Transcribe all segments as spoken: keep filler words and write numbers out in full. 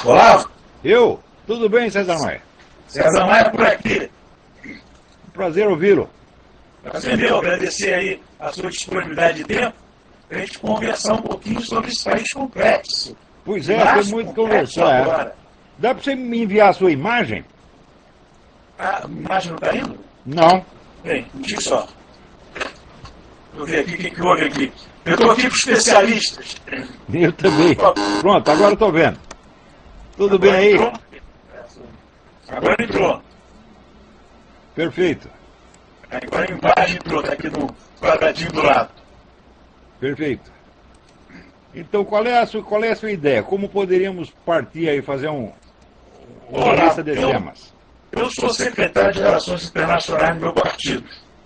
Olavo? Eu? Tudo bem, César Maia? César Maia por aqui. Um prazer ouvi-lo. Prazer meu, agradecer aí a sua disponibilidade de tempo para a gente conversar um pouquinho sobre esse país complexo. Pois é, tem muito que conversar. Agora. Dá para você me enviar a sua imagem? A imagem não está indo? Não. Bem, deixa só. Vou ver aqui o que, que houve aqui. Eu estou aqui para especialistas. Eu também. Pronto, agora estou vendo. Tudo Agora bem aí? Entrou. Agora entrou. Perfeito. Agora a imagem entrou, está aqui no quadradinho do lado. Perfeito. Então, qual é a sua, qual é a sua ideia? Como poderíamos partir aí, fazer um, uma Olá, lista de eu- temas? Eu sou secretário de Relações Internacionais do meu partido.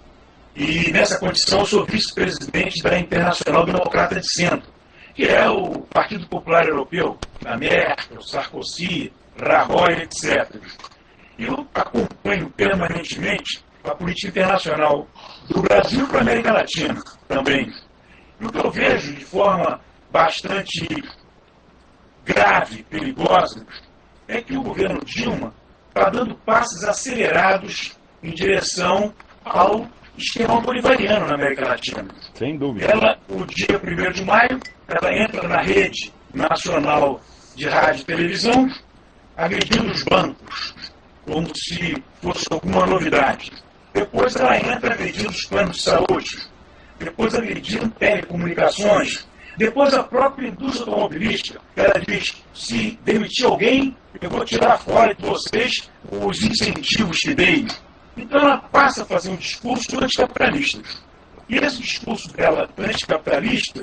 E nessa condição eu sou vice-presidente da Internacional Democrata de Centro, que é o Partido Popular Europeu, da Merkel, Sarkozy, Rajoy, etcétera. Eu acompanho permanentemente a política internacional do Brasil para a América Latina também. E o que eu vejo de forma bastante grave, perigosa, é que o governo Dilma está dando passos acelerados em direção ao esquema bolivariano na América Latina. Sem dúvida. Ela, o dia primeiro de maio, ela entra na rede nacional de rádio e televisão, agredindo os bancos, como se fosse alguma novidade. Depois ela entra agredindo os planos de saúde, depois agredindo telecomunicações, depois a própria indústria automobilística, ela diz, se demitir alguém, eu vou tirar fora de vocês os incentivos que dei. Então ela passa a fazer um discurso anticapitalista. E esse discurso dela anticapitalista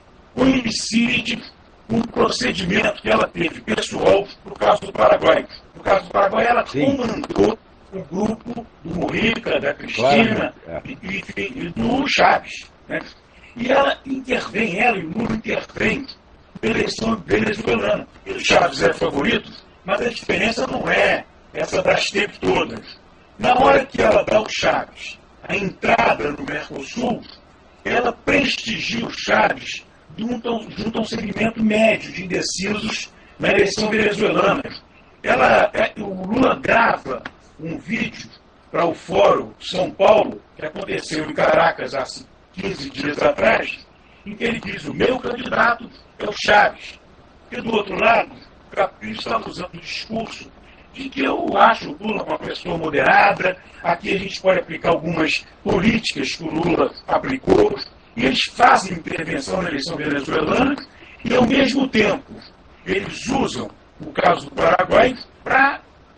coincide com um procedimento que ela teve pessoal no caso do Paraguai. No caso do Paraguai, ela Sim. comandou o grupo do Mujica, da Cristina Claro, é. e, e- e do Chaves. Né? E ela intervém, ela e o Lula intervém na eleição venezuelana. E o Chaves é favorito, mas a diferença não é essa das teve todas. Na hora que ela dá o Chaves a entrada no Mercosul, ela prestigia o Chaves junto a, um- junto a um segmento médio de indecisos na eleição venezuelana. Ela, é- o Lula grava um vídeo para o Fórum São Paulo, que aconteceu em Caracas há quinze dias atrás, em que ele diz, o meu candidato é o Chaves. E do outro lado, o Capricho está usando o discurso de que eu acho o Lula uma pessoa moderada, aqui a gente pode aplicar algumas políticas que o Lula aplicou, e eles fazem intervenção na eleição venezuelana, e ao mesmo tempo eles usam o caso do Paraguai para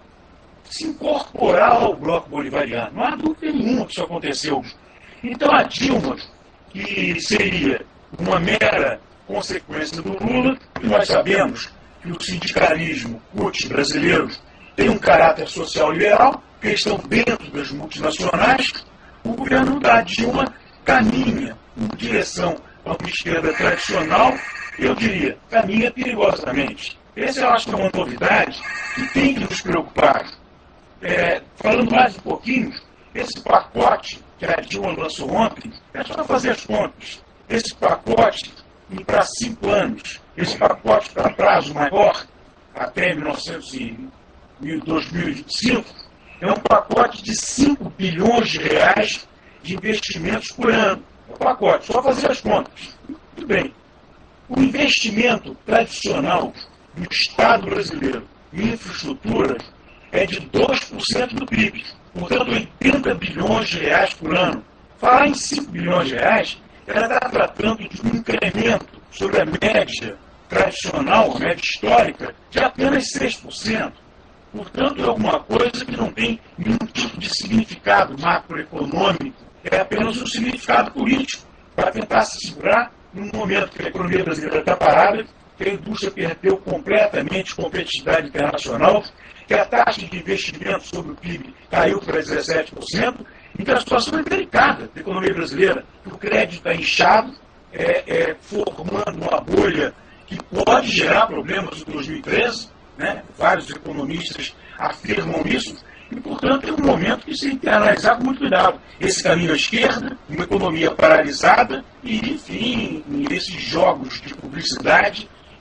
se incorporar ao bloco bolivariano. Não há dúvida nenhuma que isso aconteceu. Então a Dilma, que seria uma mera consequência do Lula, e nós sabemos que o sindicalismo C U T brasileiro tem um caráter social liberal, porque eles estão dentro das multinacionais, o governo da Dilma caminha em direção a uma esquerda tradicional, eu diria, caminha perigosamente. Essa eu acho que é uma novidade que tem que nos preocupar. É, falando mais um pouquinho, esse pacote que a Dilma lançou ontem, é só fazer as contas. Esse pacote para cinco anos, esse pacote para prazo maior, até mil e novecentos e dois mil e vinte e cinco, é um pacote de cinco bilhões de reais de investimentos por ano. É um pacote, só fazer as contas. Muito bem. O investimento tradicional do Estado brasileiro em infraestrutura é de dois por cento do P I B, portanto oitenta bilhões de reais por ano. Falar em cinco bilhões de reais, ela está tratando de um incremento sobre a média tradicional, a média histórica, de apenas seis por cento. Portanto, é alguma coisa que não tem nenhum tipo de significado macroeconômico, é apenas um significado político, para tentar se segurar num momento que a economia brasileira está parada, que a indústria perdeu completamente competitividade internacional, que a taxa de investimento sobre o P I B caiu para dezessete por cento, então a situação é delicada da economia brasileira. O crédito está inchado, é, é, formando uma bolha que pode gerar problemas em dois mil e treze, né? Vários economistas afirmam isso, e, portanto, é um momento que se tem que analisar com muito cuidado. Esse caminho à esquerda, uma economia paralisada, e, enfim, esses jogos de publicidade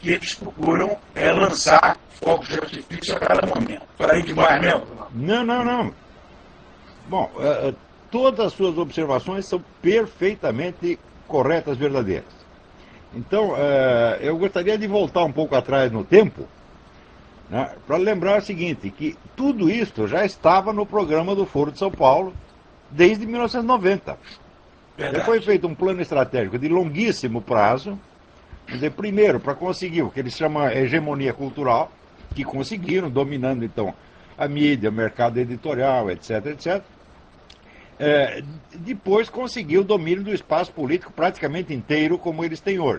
que eles procuram é, lançar fogos de artifício a cada momento. Falei demais mesmo? Não, não, não. Bom, uh, uh, todas as suas observações são perfeitamente corretas, verdadeiras. Então, uh, eu gostaria de voltar um pouco atrás no tempo, né, para lembrar o seguinte, que tudo isso já estava no programa do Foro de São Paulo desde mil novecentos e noventa. Verdade. Já foi feito um plano estratégico de longuíssimo prazo, quer dizer, primeiro, para conseguir o que eles chamam de hegemonia cultural, que conseguiram, dominando então a mídia, o mercado editorial, etc, etcétera. É, depois conseguiu o domínio do espaço político praticamente inteiro, como eles têm hoje.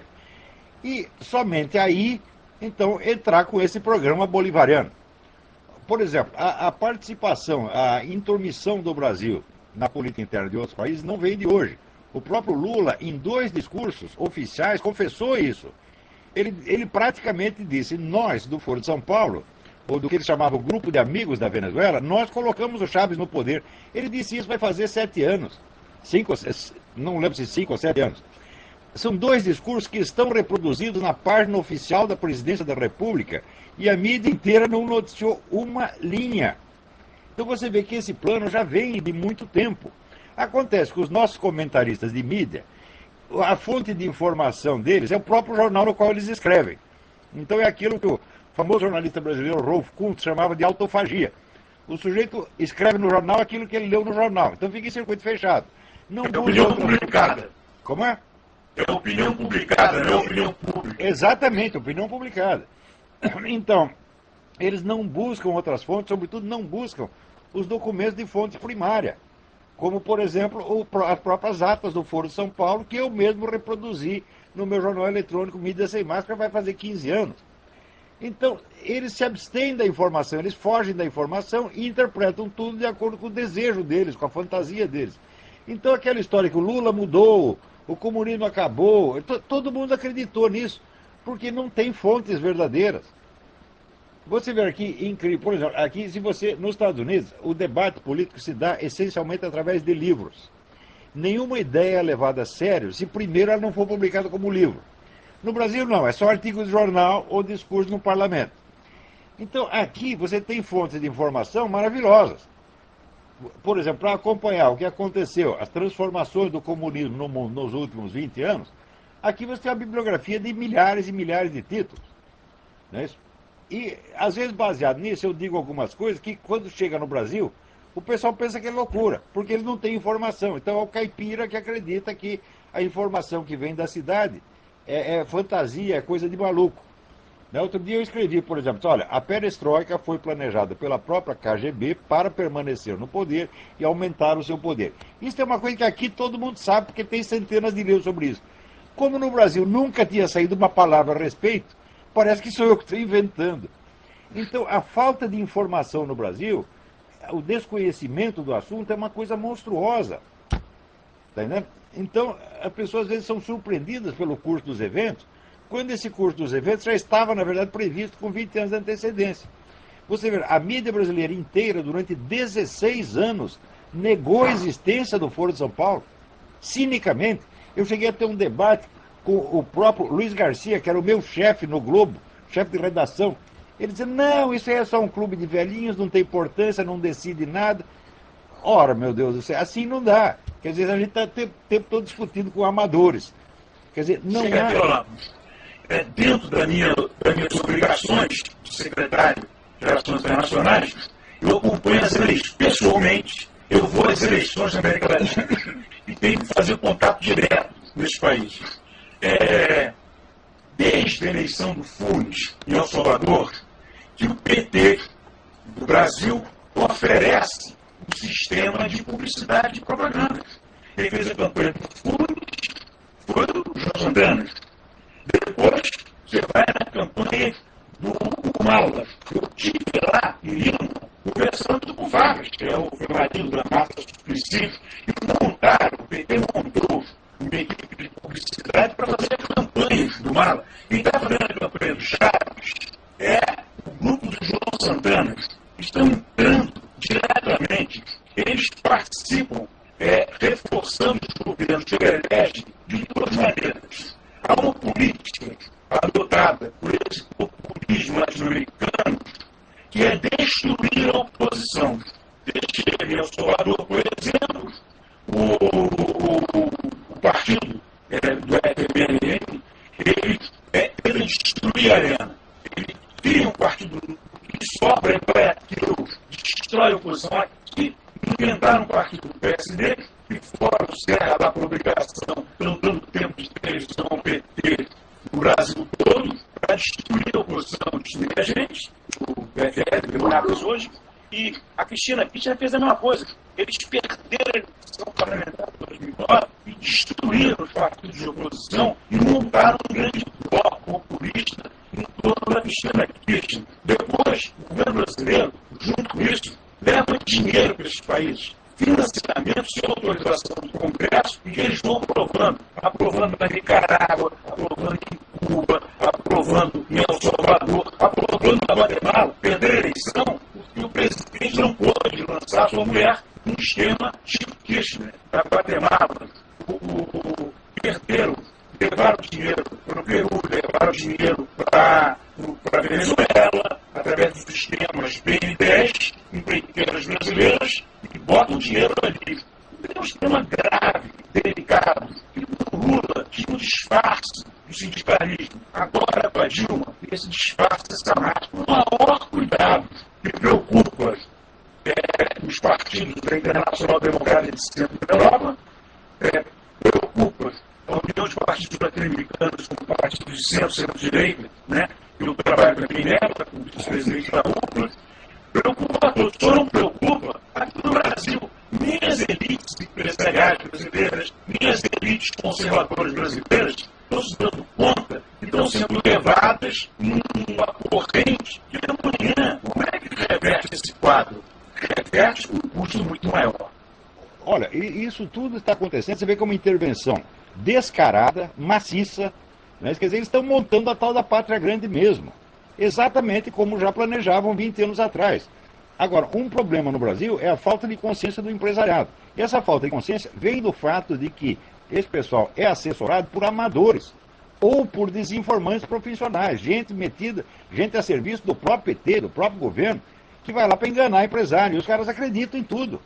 E somente aí, então, entrar com esse programa bolivariano. Por exemplo, a, a participação, a intromissão do Brasil na política interna de outros países não vem de hoje. O próprio Lula, em dois discursos oficiais, confessou isso. Ele, ele praticamente disse, nós, do Foro de São Paulo, ou do que ele chamava o Grupo de Amigos da Venezuela, nós colocamos o Chávez no poder. Ele disse isso vai fazer sete anos. Cinco, não lembro se cinco ou sete anos. São dois discursos que estão reproduzidos na página oficial da Presidência da República e a mídia inteira não noticiou uma linha. Então você vê que esse plano já vem de muito tempo. Acontece que os nossos comentaristas de mídia, a fonte de informação deles é o próprio jornal no qual eles escrevem. Então é aquilo que o famoso jornalista brasileiro Rolf Kuntz chamava de autofagia. O sujeito escreve no jornal aquilo que ele leu no jornal. Então fica em circuito fechado. Não é opinião outra... publicada. Como é? É opinião publicada, não é opinião pública. Exatamente, opinião publicada. Então, eles não buscam outras fontes, sobretudo não buscam os documentos de fonte primária, como, por exemplo, o, as próprias atas do Foro de São Paulo, que eu mesmo reproduzi no meu jornal eletrônico Mídia Sem Máscara, vai fazer quinze anos. Então, eles se abstêm da informação, eles fogem da informação e interpretam tudo de acordo com o desejo deles, com a fantasia deles. Então, aquela história que o Lula mudou, o comunismo acabou, todo mundo acreditou nisso, porque não tem fontes verdadeiras. Você vê aqui, incrível, por exemplo, aqui, se você, nos Estados Unidos, o debate político se dá essencialmente através de livros. Nenhuma ideia é levada a sério se primeiro ela não for publicada como livro. No Brasil, não, é só artigo de jornal ou discurso no parlamento. Então, aqui você tem fontes de informação maravilhosas. Por exemplo, para acompanhar o que aconteceu, as transformações do comunismo no mundo nos últimos vinte anos, aqui você tem uma bibliografia de milhares e milhares de títulos. Não é isso? E, às vezes, baseado nisso, eu digo algumas coisas que, quando chega no Brasil, o pessoal pensa que é loucura, porque eles não têm informação. Então, é o caipira que acredita que a informação que vem da cidade é, é fantasia, é coisa de maluco. Né? Outro dia eu escrevi, por exemplo, olha, a perestroika foi planejada pela própria K G B para permanecer no poder e aumentar o seu poder. Isso é uma coisa que aqui todo mundo sabe, porque tem centenas de livros sobre isso. Como no Brasil nunca tinha saído uma palavra a respeito, parece que sou eu que estou inventando. Então, a falta de informação no Brasil, o desconhecimento do assunto é uma coisa monstruosa. Tá entendendo? Então, as pessoas às vezes são surpreendidas pelo curso dos eventos, quando esse curso dos eventos já estava, na verdade, previsto com vinte anos de antecedência. Você vê, a mídia brasileira inteira, durante dezesseis anos, negou a existência do Foro de São Paulo, cinicamente. Eu cheguei a ter um debate com o próprio Luiz Garcia, que era o meu chefe no Globo, chefe de redação. Ele dizia, não, isso aí é só um clube de velhinhos, não tem importância, não decide nada. Ora, meu Deus do céu, assim não dá. Quer dizer, a gente está o tempo, tempo todo discutindo com amadores. Quer dizer, não Chega há... aqui, ó, é, dentro da minha, das minhas obrigações de secretário de Relações Internacionais, eu acompanho as eleições pessoalmente. Eu vou às eleições na América Latina e tenho que fazer contato direto nesse país. É, desde a eleição do Funes em El Salvador, que o P T do Brasil oferece um sistema de publicidade e propaganda. Ele fez a campanha do Funes, foi do João Santana. Depois, você vai na campanha do Humala. Eu estive lá em Lima, conversando com o Vargas, que é o marido da Marta Suplicy, e montaram, o P T montou uma equipe de publicidade para fazer a campanha do Mala. Quem está fazendo a campanha do Chaves é o grupo do João Santana. Estão entrando diretamente. Eles participam, é, reforçando os governos que elegem de todas maneiras. Há uma política adotada por esse populismo latino-americano, que é destruir a oposição. Deixe-me El Salvador, por exemplo, o, o, o partido é, do F M L N, ele é, ele destrui a arena. Ele cria um partido que sobra para aquilo, destrói a oposição. Aqui, inventaram um partido do P S D, e fora o Serra da publicação, pelo tanto tempo de televisão P T no Brasil todo, para destruir a oposição, destruir a gente, o P F L, democratas hoje, e a Cristina Kirchner fez a mesma coisa. Eles perderam a eleição parlamentar de dois mil e nove e destruíram os partidos de oposição e montaram um grande bloco populista em torno da Cristina Kirchner. Depois, o governo brasileiro, junto com isso, leva dinheiro para esses países, financiamento sem autorização do Congresso, e eles vão aprovando, aprovando na Nicarágua, aprovando em Cuba, aprovando em El Salvador, aprovando na Guatemala. Perder a eleição porque o presidente não pôde lançar sua mulher num esquema tipo Kirchner, da Guatemala. O, o, perderam, levaram dinheiro para o Peru, levaram dinheiro para a Venezuela, através dos sistemas B N dez, empreiteiras brasileiras, e botam dinheiro ali. É um sistema grave, delicado, que o Lula tinha um disfarce do sindicalismo. Agora, com a Dilma, esse disfarce, essa máscara, o maior cuidado que preocupa é, os partidos da Internacional Democrática de Centro da Europa, é, preocupa a União de Partidos Latino-Americanos como partido de centro, centro-direita, né? Eu trabalho para quem leva, como vice-presidente da U P A, preocupa a todos. Só não preocupa aqui no Brasil. Nem as elites empresariais brasileiras, nem as elites conservadoras brasileiras estão se dando conta que estão sendo levadas numa corrente que amanhã, como é que reverte esse quadro? Reverte com um custo muito maior. Olha, e isso tudo está acontecendo, você vê como intervenção descarada, maciça, né? Quer dizer, eles estão montando a tal da pátria grande mesmo, exatamente como já planejavam vinte anos atrás. Agora, um problema no Brasil é a falta de consciência do empresariado. E essa falta de consciência vem do fato de que esse pessoal é assessorado por amadores ou por desinformantes profissionais, gente metida, gente a serviço do próprio P T, do próprio governo, que vai lá para enganar empresário. E os caras acreditam em tudo.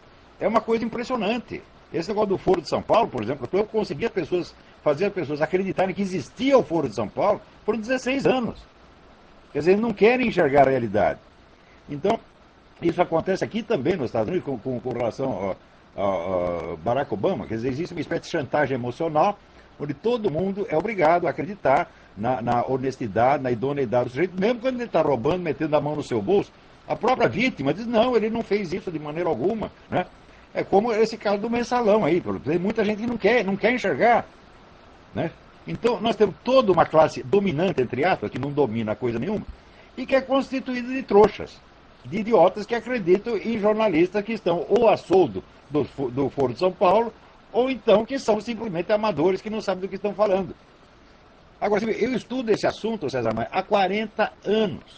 É uma coisa impressionante. Esse negócio do Foro de São Paulo, por exemplo, eu consegui as pessoas, fazer as pessoas acreditarem que existia o Foro de São Paulo por dezesseis anos. Quer dizer, eles não querem enxergar a realidade. Então, isso acontece aqui também nos Estados Unidos com, com, com relação ao, ao Barack Obama. Quer dizer, existe uma espécie de chantagem emocional onde todo mundo é obrigado a acreditar na, na honestidade, na idoneidade do sujeito, mesmo quando ele está roubando, metendo a mão no seu bolso. A própria vítima diz, não, ele não fez isso de maneira alguma, né? É como esse caso do mensalão aí, tem muita gente que não quer, não quer enxergar, né? Então, nós temos toda uma classe dominante, entre aspas, que não domina coisa nenhuma, e que é constituída de trouxas, de idiotas que acreditam em jornalistas que estão ou a soldo do, do Foro de São Paulo, ou então que são simplesmente amadores que não sabem do que estão falando. Agora, eu estudo esse assunto, César Maia, há quarenta anos.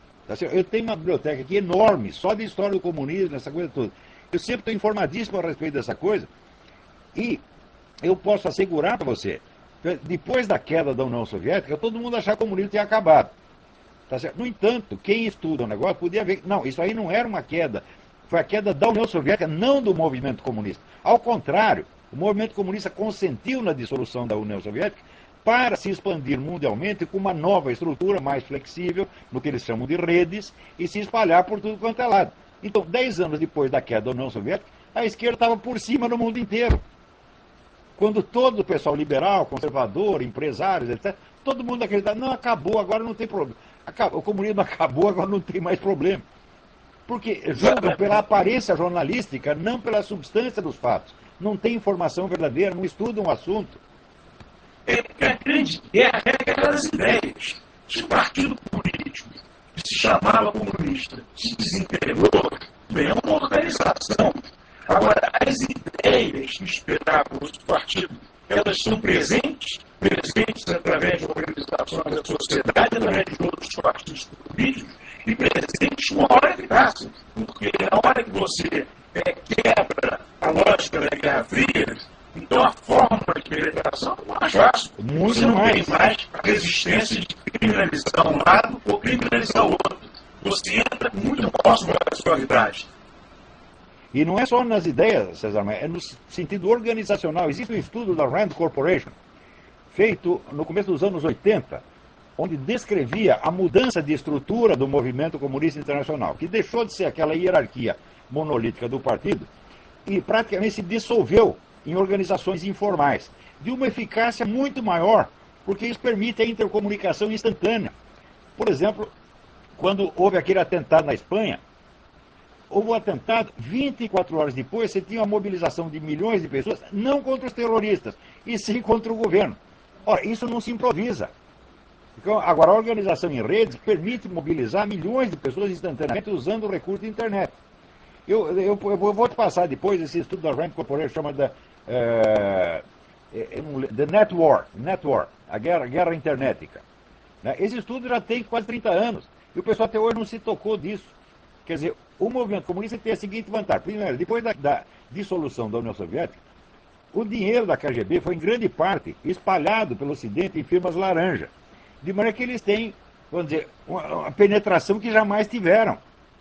Eu tenho uma biblioteca aqui enorme, só de história do comunismo, essa coisa toda. Eu sempre estou informadíssimo a respeito dessa coisa. E eu posso assegurar para você, depois da queda da União Soviética, todo mundo achava que o comunismo tinha acabado. Tá certo? No entanto, quem estuda o negócio podia ver que, não, isso aí não era uma queda. Foi a queda da União Soviética, não do movimento comunista. Ao contrário, o movimento comunista consentiu na dissolução da União Soviética para se expandir mundialmente com uma nova estrutura mais flexível, no que eles chamam de redes, e se espalhar por tudo quanto é lado. Então, dez anos depois da queda da União Soviética, a esquerda estava por cima no mundo inteiro. Quando todo o pessoal liberal, conservador, empresários, etcétera, todo mundo acreditava, não, acabou, agora não tem problema. O comunismo acabou, agora não tem mais problema. Porque julgam pela aparência jornalística, não pela substância dos fatos. Não tem informação verdadeira, não estudam o assunto. É porque a grande guerra é aquelas ideias. Se o partido político que se chamava comunista se desintegrou, bem, é uma organização. Agora, as ideias que esperavam os partidos, elas são presentes, presentes através de organizações da sociedade, através de outros partidos políticos, e presentes com a hora que passa. Porque na hora que você é, quebra a lógica da Guerra Fria, então a forma de penetração é mais fácil. Muito Você não mais. tem mais a resistência de criminalizar um lado ou criminalizar o outro. Você entra muito próximo da sexualidade. E não é só nas ideias, César, é no sentido organizacional. Existe um estudo da Rand Corporation, feito no começo dos anos oitenta, onde descrevia a mudança de estrutura do movimento comunista internacional, que deixou de ser aquela hierarquia monolítica do partido e praticamente se dissolveu em organizações informais, de uma eficácia muito maior, porque isso permite a intercomunicação instantânea. Por exemplo, quando houve aquele atentado na Espanha, houve um atentado, vinte e quatro horas depois você tinha uma mobilização de milhões de pessoas, não contra os terroristas, e sim contra o governo. Ora, isso não se improvisa. Então, agora, a organização em redes permite mobilizar milhões de pessoas instantaneamente usando o recurso da internet. Eu, eu, eu vou te passar depois esse estudo da Rand Corporation, chama da, uh, The Net War, Net War, a guerra, guerra internetica. Né? Esse estudo já tem quase trinta anos, e o pessoal até hoje não se tocou disso. Quer dizer, o movimento comunista tem a seguinte vantagem. Primeiro, depois da, da dissolução da União Soviética, o dinheiro da K G B foi, em grande parte, espalhado pelo Ocidente em firmas laranja. De maneira que eles têm, vamos dizer, uma, uma penetração que jamais tiveram.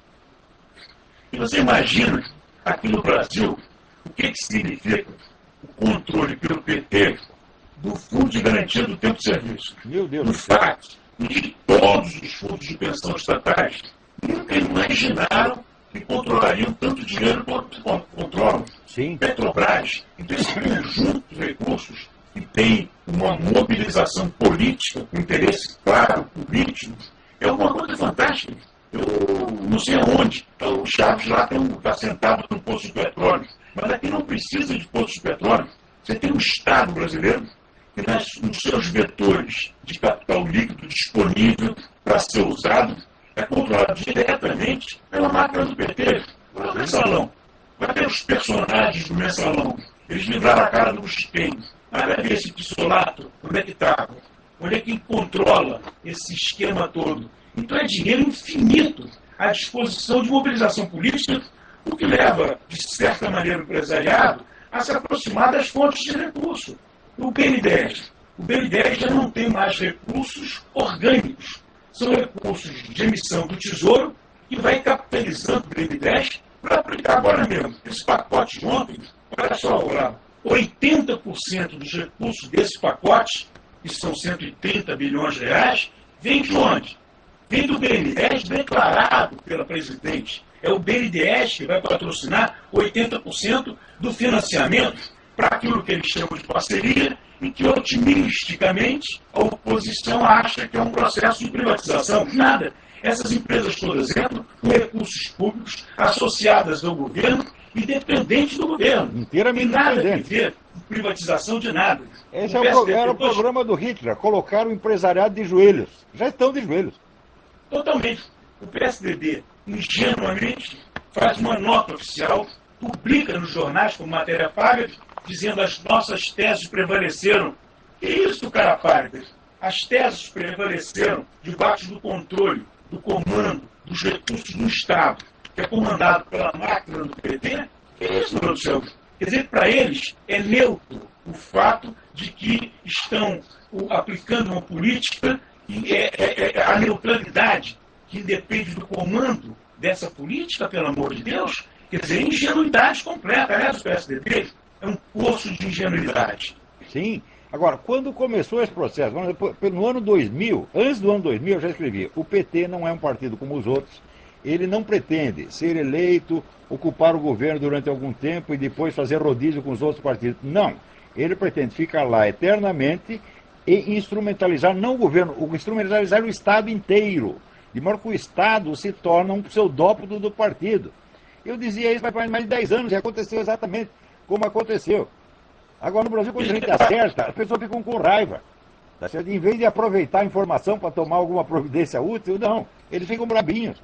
E você imagina, aqui no Brasil, o que, que significa o controle pelo P T do Fundo de Garantia do Tempo de Serviço? Meu Deus do do céu. fato de todos os fundos de pensão estatais nunca imaginaram que controlariam tanto dinheiro quanto controlam. Sim. Petrobras, então esse conjunto de recursos que tem uma mobilização política, um interesse claro, político, é uma coisa fantástica. Eu não sei aonde, o Chaves lá está sentado no posto de petróleo, mas aqui não precisa de posto de petróleo. Você tem um Estado brasileiro que nas, nos seus vetores de capital líquido disponível para ser usado, é controlado diretamente pela máquina do P T. Olha o mensalão. Vai ter os personagens do mensalão. Eles livraram a cara do Chiquinho. Olha ver esse pissolato, onde é que está? Onde é que controla esse esquema todo? Então é dinheiro infinito à disposição de mobilização política, o que leva, de certa maneira, o empresariado a se aproximar das fontes de recurso. O B N dez. O B N dez já não tem mais recursos orgânicos. São recursos de emissão do Tesouro que vai capitalizando o B N dez para aplicar agora mesmo. Esse pacote de ontem, olha só, lá, oitenta por cento dos recursos desse pacote, que são cento e trinta bilhões de reais, vem de onde? Vem do B N dez declarado pela presidente. É o B N dez que vai patrocinar oitenta por cento do financiamento para aquilo que eles chamam de parceria e que, otimisticamente, a oposição acha que é um processo de privatização. Nada. Essas empresas todas entram com recursos públicos associadas ao governo e dependentes do governo. Inteiramente nada dependente. a ver com privatização de nada. Esse é o pro, era o programa do Hitler, colocar o empresariado de joelhos. Já estão de joelhos. Totalmente. O P S D B, ingenuamente, faz uma nota oficial, publica nos jornais com matéria paga, dizendo as nossas teses prevaleceram. Que isso, cara pálida? As teses prevaleceram debaixo do controle, do comando, dos recursos do Estado, que é comandado pela máquina do P T. Que isso, meu Deus do céu? Quer dizer, para eles é neutro o fato de que estão aplicando uma política e é, é, é a neutralidade que depende do comando dessa política, pelo amor de Deus. Quer dizer, ingenuidade completa. Aliás, o P S D B é um curso de ingenuidade. Sim. Agora, quando começou esse processo, no ano dois mil, antes do ano dois mil, eu já escrevi, o P T não é um partido como os outros, ele não pretende ser eleito, ocupar o governo durante algum tempo e depois fazer rodízio com os outros partidos. Não, ele pretende ficar lá eternamente e instrumentalizar, não o governo, instrumentalizar o Estado inteiro, de modo que o Estado se torna um pseudópodo do partido. Eu dizia isso faz mais de dez anos e aconteceu exatamente como aconteceu. Agora, no Brasil, quando a gente acerta, as pessoas ficam com raiva. Tá certo? Em vez de aproveitar a informação para tomar alguma providência útil, não. Eles ficam brabinhos.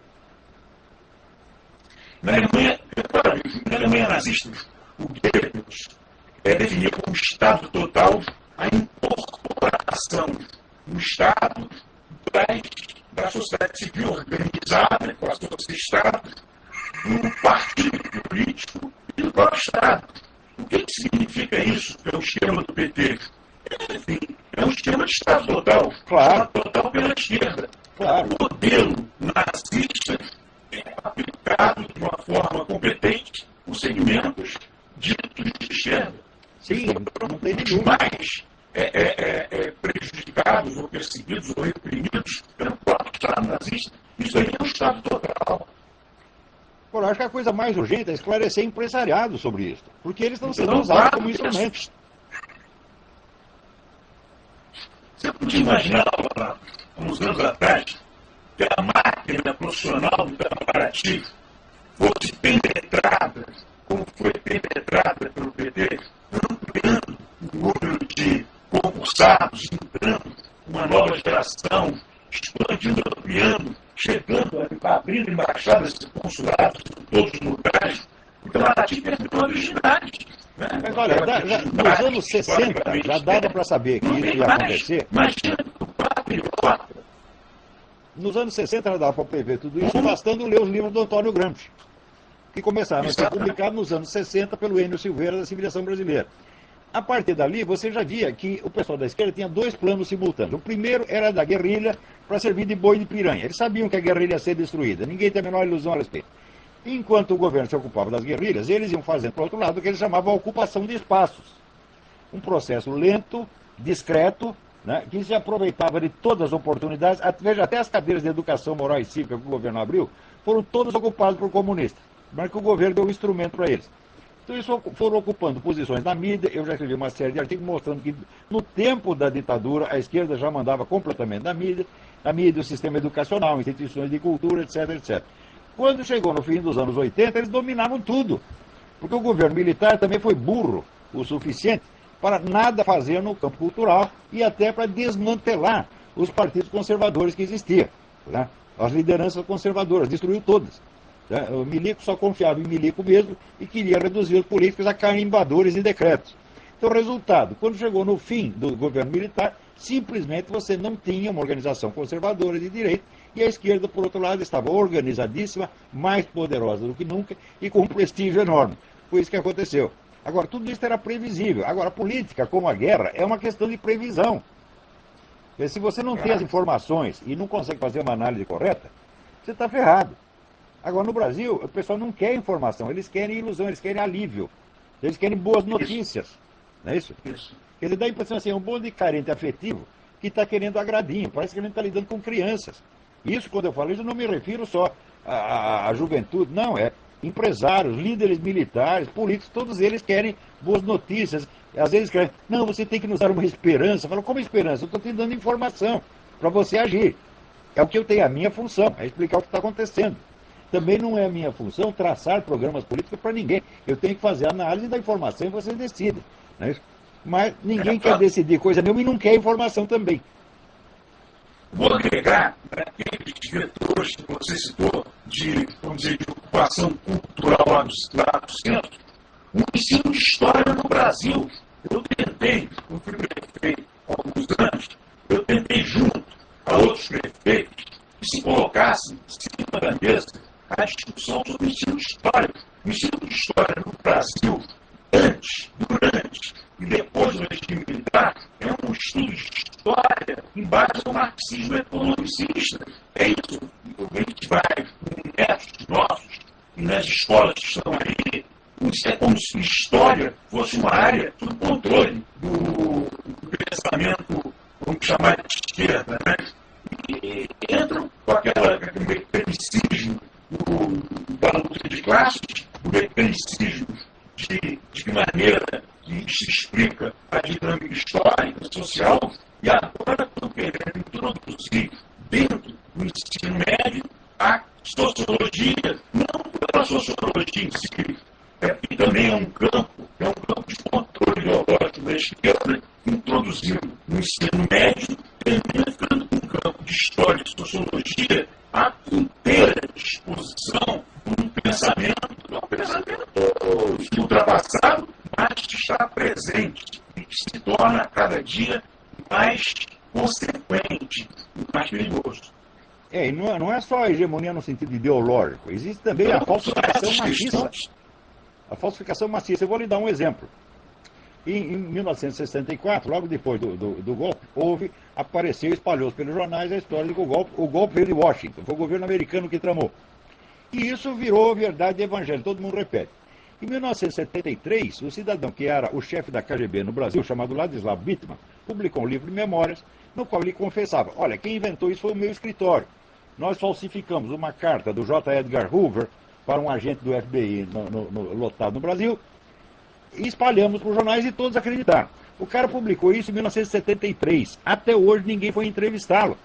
Na Alemanha, na Alemanha nazista, o Goebbels é definido como Estado total a incorporação do Estado das, da sociedade civil organizada, com a sua Estado, do partido político e do próprio Estado. O que, que significa isso? É o esquema do P T. Enfim, é um esquema de Estado total. Claro. Estado total pela esquerda. Claro. O modelo nazista é aplicado de uma forma competente por segmentos ditos de esquerda. Sim, não tem Os nenhum. mais é, é, é, é, prejudicados ou perseguidos ou reprimidos pelo próprio Estado nazista. Isso aí é um Estado total. Por acho que a coisa mais urgente é esclarecer empresariado sobre isso, porque eles estão sendo Então, usados claro, como instrumentos. Você podia imaginar, há uns anos atrás, que a máquina profissional do Itamaraty fosse penetrada, como foi penetrada pelo P T, ampliando o número de concursados, entrando uma nova geração, expandindo, ampliando, chegando, abrindo embaixadas e consulados em todos os lugares. O Itamaraty perdeu a originalidade. Né? Mas olha, da, já, nos anos sessenta já dava para saber que isso ia acontecer. Imagina o patriota. Nos anos sessenta já dava para prever tudo isso, bastando ler os livros do Antônio Gramsci, que começaram a ser publicados nos anos sessenta pelo Enio Silveira da Civilização Brasileira. A partir dali, você já via que o pessoal da esquerda tinha dois planos simultâneos. O primeiro era da guerrilha para servir de boi de piranha. Eles sabiam que a guerrilha ia ser destruída, ninguém tem a menor ilusão a respeito. Enquanto o governo se ocupava das guerrilhas, eles iam fazendo, por outro lado, o que eles chamavam de ocupação de espaços. Um processo lento, discreto, né, que se aproveitava de todas as oportunidades. Veja, até as cadeiras de educação moral e cívica que o governo abriu, foram todas ocupadas por comunistas, mas que o governo deu um instrumento para eles. Então eles foram ocupando posições na mídia. Eu já escrevi uma série de artigos mostrando que no tempo da ditadura a esquerda já mandava completamente na mídia, na mídia, o sistema educacional, instituições de cultura, etc, etcétera. Quando chegou no fim dos anos oitenta, eles dominavam tudo, porque o governo militar também foi burro o suficiente para nada fazer no campo cultural e até para desmantelar os partidos conservadores que existiam, né? As lideranças conservadoras, destruiu todas. Né? O Milico só confiava em Milico mesmo e queria reduzir os políticos a carimbadores e decretos. Então, resultado, quando chegou no fim do governo militar, simplesmente você não tinha uma organização conservadora de direita e a esquerda, por outro lado, estava organizadíssima, mais poderosa do que nunca e com um prestígio enorme. Foi isso que aconteceu. Agora, tudo isso era previsível. Agora, a política, como a guerra, é uma questão de previsão. Porque se você não tem as informações e não consegue fazer uma análise correta, você está ferrado. Agora, no Brasil, o pessoal não quer informação, eles querem ilusão, eles querem alívio. Eles querem boas notícias. Não é isso? Isso. Quer dizer, dá a impressão assim, é um bando de carente afetivo que está querendo agradinho. Parece que a gente está lidando com crianças. Isso, quando eu falo isso, eu não me refiro só à, à juventude, não, é empresários, líderes militares, políticos, todos eles querem boas notícias. Às vezes querem, não, você tem que nos dar uma esperança. Eu falo, como esperança? Eu estou te dando informação para você agir. É o que eu tenho, a minha função, é explicar o que está acontecendo. Também não é a minha função traçar programas políticos para ninguém. Eu tenho que fazer a análise da informação e vocês decidem. Não é isso? Mas ninguém quer decidir coisa nenhuma e não quer informação também. Vou agregar aqueles vetores que você citou de, vamos dizer, de ocupação cultural lá do, lá do centro. O ensino de história no Brasil. Eu tentei, eu fui prefeito há alguns anos, eu tentei junto a outros prefeitos que se colocassem em cima da mesa a discussão sobre o ensino de história. O ensino de história no Brasil, antes, durante e depois do regime militar, é um estudo de história em base ao marxismo economicista. É isso. A gente vai com métodos nossos e nas escolas que estão aí, é como se a história fosse uma área do controle do, do pensamento, vamos chamar de esquerda, né? E entram com aquela, aquele mecanicismo do, da luta de classes, o mecanicismo de, de que maneira que se explica a dinâmica histórica, social, e agora estão querendo introduzir dentro do ensino médio a sociologia, não pela sociologia em si, é, que também é um campo, é um campo de controle ideológico da esquerda, introduzido no ensino médio, termina ficando um campo de história e sociologia à inteira disposição de um pensamento, de um pensamento ultrapassado, mas que está presente e que se torna a cada dia mais consequente e mais perigoso. É, e não é, não é só a hegemonia no sentido ideológico, existe também a falsificação machista. A falsificação maciça. Eu vou lhe dar um exemplo. Em, em mil novecentos e sessenta e quatro, logo depois do, do, do golpe, houve, apareceu e espalhou-se pelos jornais a história de que o golpe, o golpe veio de Washington, foi o governo americano que tramou. E isso virou verdade evangélica, todo mundo repete. Em mil novecentos e setenta e três, o cidadão que era o chefe da K G B no Brasil, chamado Ladislav Bittman, publicou um livro de memórias, no qual ele confessava, olha, quem inventou isso foi o meu escritório. Nós falsificamos uma carta do J. Edgar Hoover para um agente do F B I no, no, no, lotado no Brasil, e espalhamos para os jornais e todos acreditaram. O cara publicou isso em mil novecentos e setenta e três. Até hoje ninguém foi entrevistá-lo.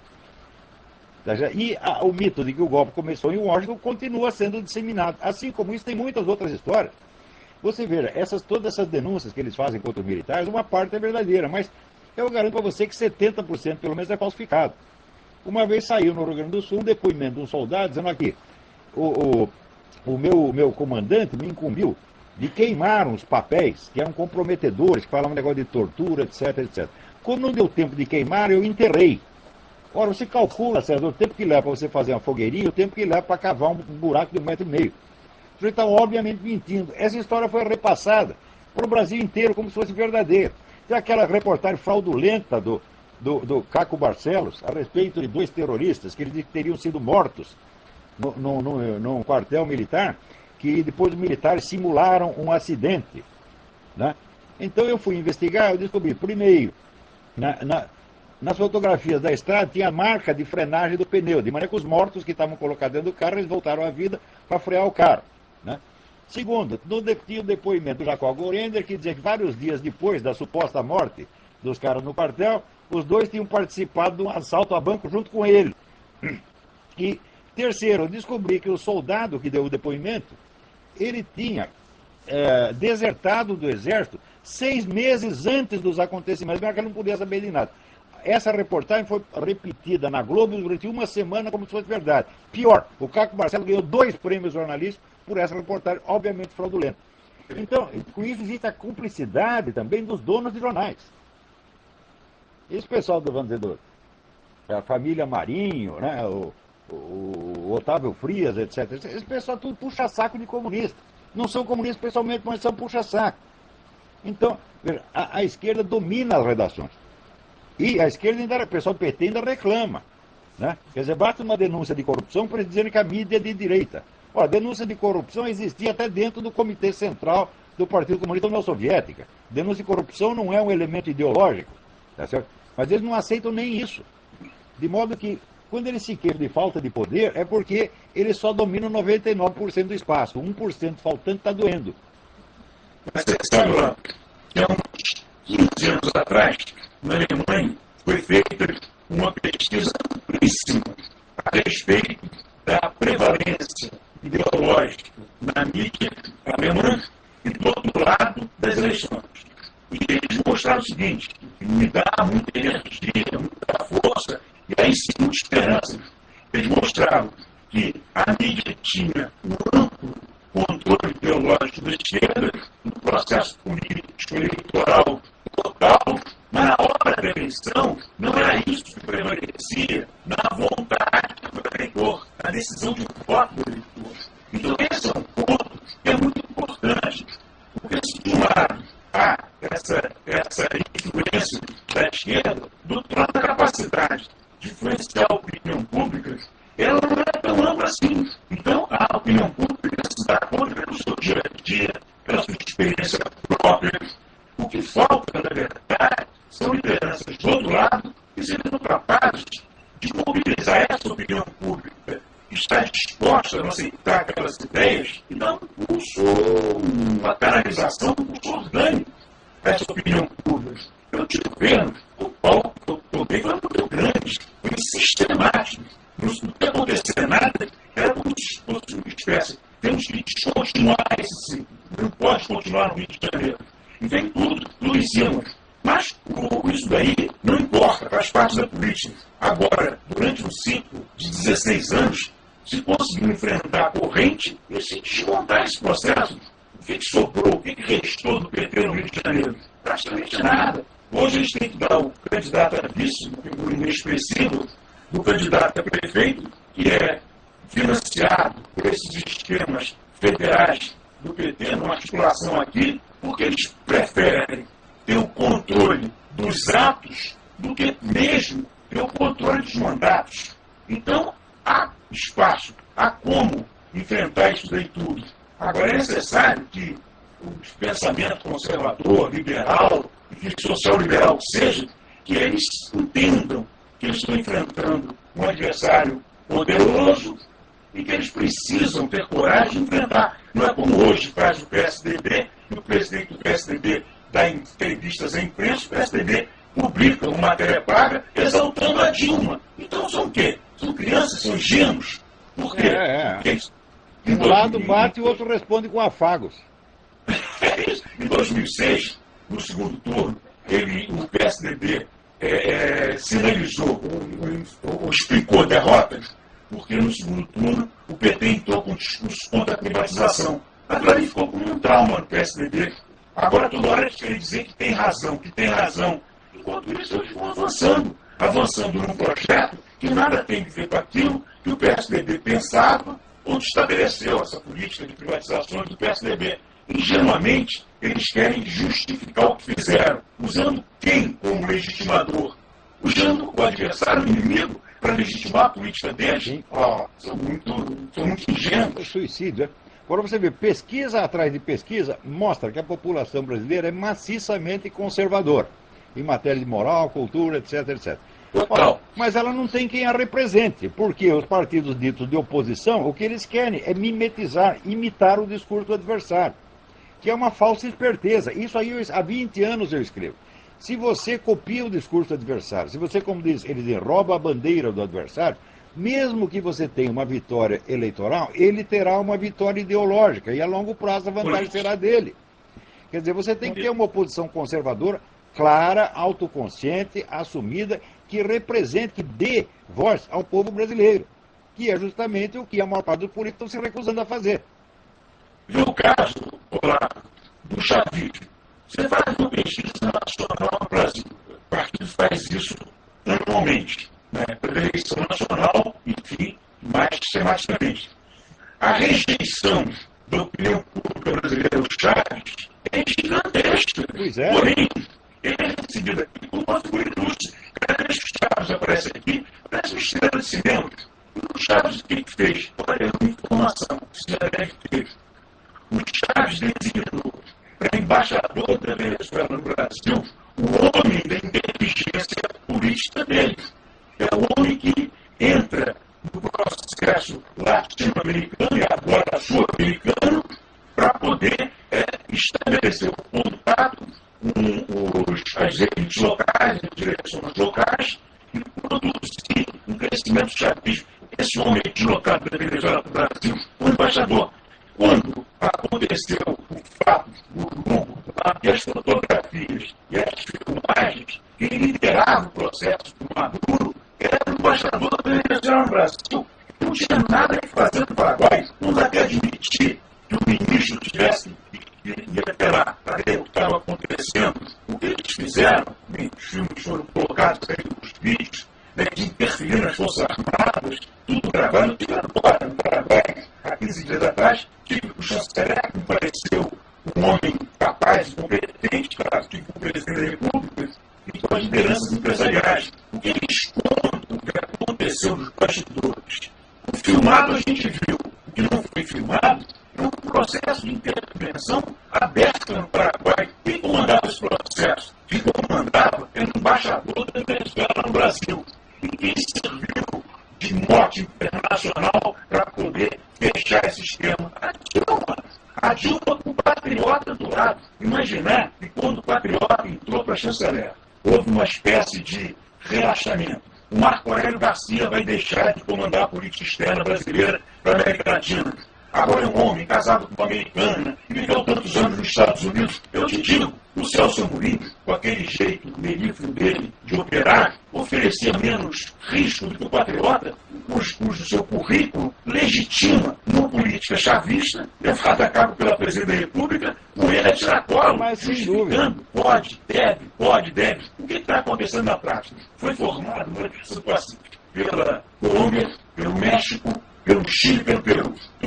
E a, o mito de que o golpe começou em Washington continua sendo disseminado. Assim como isso, tem muitas outras histórias. Você veja, essas, todas essas denúncias que eles fazem contra os militares, uma parte é verdadeira, mas eu garanto para você que setenta por cento pelo menos é falsificado. Uma vez saiu no Rio Grande do Sul um depoimento de um soldado dizendo aqui, o, o, o meu, meu comandante me incumbiu de queimar uns papéis que eram comprometedores, que falavam um negócio de tortura, etc, etcétera. Como não deu tempo de queimar, eu enterrei. Ora, você calcula, César, o tempo que leva para você fazer uma fogueirinha, o tempo que leva para cavar um buraco de um metro e meio. Você está obviamente mentindo. Essa história foi repassada para o Brasil inteiro como se fosse verdadeira. Tem aquela reportagem fraudulenta do, do, do Caco Barcelos a respeito de dois terroristas que eles teriam sido mortos no, no, no, num quartel militar, que depois os militares simularam um acidente. Né? Então eu fui investigar, eu descobri, primeiro, na, na, nas fotografias da estrada tinha a marca de frenagem do pneu, de maneira que os mortos que estavam colocados dentro do carro, eles voltaram à vida para frear o carro. Né? Segundo, no de, tinha o depoimento do Jacob Gorender, que dizia que vários dias depois da suposta morte dos caras no quartel, os dois tinham participado de um assalto a banco junto com ele. E terceiro, eu descobri que o soldado que deu o depoimento, ele tinha é, desertado do exército seis meses antes dos acontecimentos, mas ele não podia saber de nada. Essa reportagem foi repetida na Globo durante uma semana como se fosse verdade. Pior, o Caco Barcelos ganhou dois prêmios jornalísticos por essa reportagem, obviamente fraudulenta. Então, com isso existe a cumplicidade também dos donos de jornais. Esse pessoal do, vamos dizer, do, a família Marinho, né, o, o Otávio Frias, etcétera. Esse pessoal tudo puxa saco de comunista. Não são comunistas pessoalmente, mas são puxa saco. Então, veja, a, a esquerda domina as redações. E a esquerda ainda, o pessoal do P T ainda reclama. Né? Quer dizer, basta uma denúncia de corrupção para dizer que a mídia é de direita. Ora, a denúncia de corrupção existia até dentro do Comitê Central do Partido Comunista da União Soviética. Denúncia de corrupção não é um elemento ideológico, tá certo? Mas eles não aceitam nem isso. De modo que, quando eles se queixam de falta de poder, é porque eles só dominam noventa e nove por cento do espaço. um por cento faltante está doendo. Mas você sabe lá, que há uns quinze anos atrás, na Alemanha, foi feita uma pesquisa amplíssima a respeito da prevalência ideológica na mídia alemã e do outro lado das eleições. E eles mostraram o seguinte, que me dá muita energia, muita força e aí sim muita esperança. Eles mostraram que a mídia tinha um amplo controle ideológico da esquerda no processo político eleitoral local, mas na hora da eleição não era isso que prevalecia na vontade do eleitor, na decisão de voto do eleitor. Então esse é um ponto que é muito importante, porque se de um lado há essa, essa influência da esquerda, do outro lado a capacidade de influenciar a opinião pública, ela não é tão ampla assim. Então a opinião pública se dá conta pelo seu dia a dia, pela sua experiência própria. O que falta, na verdade, são lideranças do outro lado que sejam capazes de mobilizar essa opinião pública, que está disposta a aceitar aquelas ideias e dar um pulso, uma canalização, um pulso orgânico a essa opinião pública. Eu tive vendo o Paulo, eu estou falando do Rio Grande, foi sistemático. Não está acontecendo nada, era como se fosse uma espécie. Temos que descontinuar esse ciclo. Não pode continuar no Rio de Janeiro. E vem tudo, tudo em cima. Mas o, isso daí não importa, faz parte da política. Agora, durante um ciclo de dezesseis anos, se conseguir enfrentar a corrente e se desmontar esse processo, o que, que sobrou, o que, que restou do P T no Rio de Janeiro? Praticamente nada. Hoje eles têm que dar o candidato a vice, o inexpressivo, do candidato a prefeito, que é financiado por esses esquemas federais do P T numa articulação aqui, porque eles preferem ter o controle dos atos do que mesmo ter o controle dos mandatos. Então, há espaço, há como enfrentar isso daí tudo. Agora, é necessário que o pensamento conservador, liberal, e que social-liberal seja, que eles entendam que eles estão enfrentando um adversário poderoso e que eles precisam ter coragem de enfrentar. Não é como hoje faz o P S D B, e o presidente do P S D B dá entrevistas à imprensa, o P S D B publica uma matéria paga exaltando a Dilma. Então são o quê? São crianças, são ingênuos. Por quê? É, é. Porque um lado bate e o outro responde com afagos. Em dois mil e seis, no segundo turno, ele, o P S D B é, é, sinalizou, ou, ou, ou explicou derrotas, porque no segundo turno o P T entrou com discurso contra a privatização. Agora ele ficou com um trauma no P S D B. Agora toda hora eles querem dizer que tem razão, que tem razão. Enquanto isso, eles vão avançando, avançando num projeto que nada tem a ver com aquilo que o P S D B pensava quando estabeleceu essa política de privatizações do P S D B. Ingenuamente, eles querem justificar o que fizeram, usando quem como legitimador? Usando o adversário, o inimigo, para legitimar a política deles? Oh, são muito, são muito ingênuos. Suicídio, é? Agora você vê, pesquisa atrás de pesquisa mostra que a população brasileira é maciçamente conservadora, em matéria de moral, cultura, etc, etcétera. Total. Mas ela não tem quem a represente, porque os partidos ditos de oposição, o que eles querem é mimetizar, imitar o discurso do adversário, que é uma falsa esperteza. Isso aí eu, há vinte anos eu escrevo. Se você copia o discurso do adversário, se você, como diz, eles dizem, rouba a bandeira do adversário, mesmo que você tenha uma vitória eleitoral, ele terá uma vitória ideológica, e a longo prazo a vantagem será dele. Quer dizer, você tem que ter uma oposição conservadora, clara, autoconsciente, assumida, que represente, que dê voz ao povo brasileiro, que é justamente o que a maior parte dos políticos estão se recusando a fazer. Viu o caso lá, do chavismo? Você faz uma pesquisa nacional no Brasil. O partido faz isso anualmente, né? Pela eleição nacional, enfim, mais sistematicamente. A rejeição da opinião pública brasileira ao Chaves é gigantesca. Pois é. Porém, ele é recebido aqui com uma ilustre. Cada vez que o Chaves aparece aqui, parece uma estrela de cinema. E o Chaves o que fez? Olha, uma informação que você já deve ter. O Chaves designou para embaixador da Venezuela no Brasil o homem da inteligência política dele. É o homem que entra no processo latino-americano e agora sul-americano para poder é, estabelecer o contato com os, as elites locais, as direções locais e produzir um crescimento chavismo. Esse homem deslocado da Venezuela para o Brasil, o embaixador, quando aconteceu o fato do Lumbo, e as fotografias e as filmagens, quem liderava o processo do Maduro era o embaixador da Venezuela no Brasil. Não tinha nada que fazer no Paraguai, não dá para admitir que o ministro tivesse que ir até lá para ver o que estava acontecendo. O que eles fizeram, os filmes foram colocados aí nos vídeos, né, de interferir nas Forças Armadas, tudo gravado, tudo agora no Paraguai. Há quinze dias atrás, tive o chanceler, que me pareceu um homem capaz e competente para que o presidente da República e com as lideranças empresariais. O que eles contam, o que aconteceu nos bastidores. O filmado a gente viu, o que não foi filmado é um processo de intervenção aberta no Paraguai. Quem comandava esse processo? Quem comandava era o embaixador da Venezuela no Brasil. E quem serviu de mote internacional para poder fechar esse esquema? A Dilma. A Dilma com o patriota do lado. Imaginar que quando o patriota entrou para a chanceler, houve uma espécie de relaxamento. O Marco Aurélio Garcia vai deixar de comandar a política externa brasileira para a América Latina. Agora é um homem casado com uma americana e viveu tantos anos nos Estados Unidos. Eu te digo, o Celso Amorim, com aquele jeito melífluo dele de operar, oferecia menos risco do que o patriota, cujo seu currículo legitima uma política chavista, levada a cabo pela Presidente da República, com ele a tiracolo, mas sem justificando, pode, deve, pode, deve. O que está acontecendo na prática? Foi formado no Pacífico pela Colômbia, pelo México, pelo Chile e pelo Peru. Tudo bem.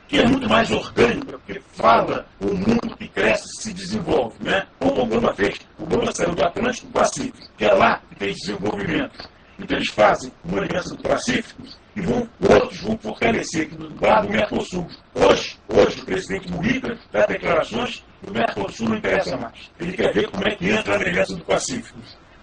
que é muito mais orgânica, porque fala o mundo que cresce e se desenvolve, né? Como o Obama fez. O Obama saiu do Atlântico do Pacífico, que é lá que tem desenvolvimento. Então eles fazem uma aliança do Pacífico e vão, outros vão fortalecer aqui do lado do Mercosul. Hoje, hoje o presidente Mujica dá declarações e o Mercosul não interessa mais. Ele quer ver como é que entra na aliança do Pacífico.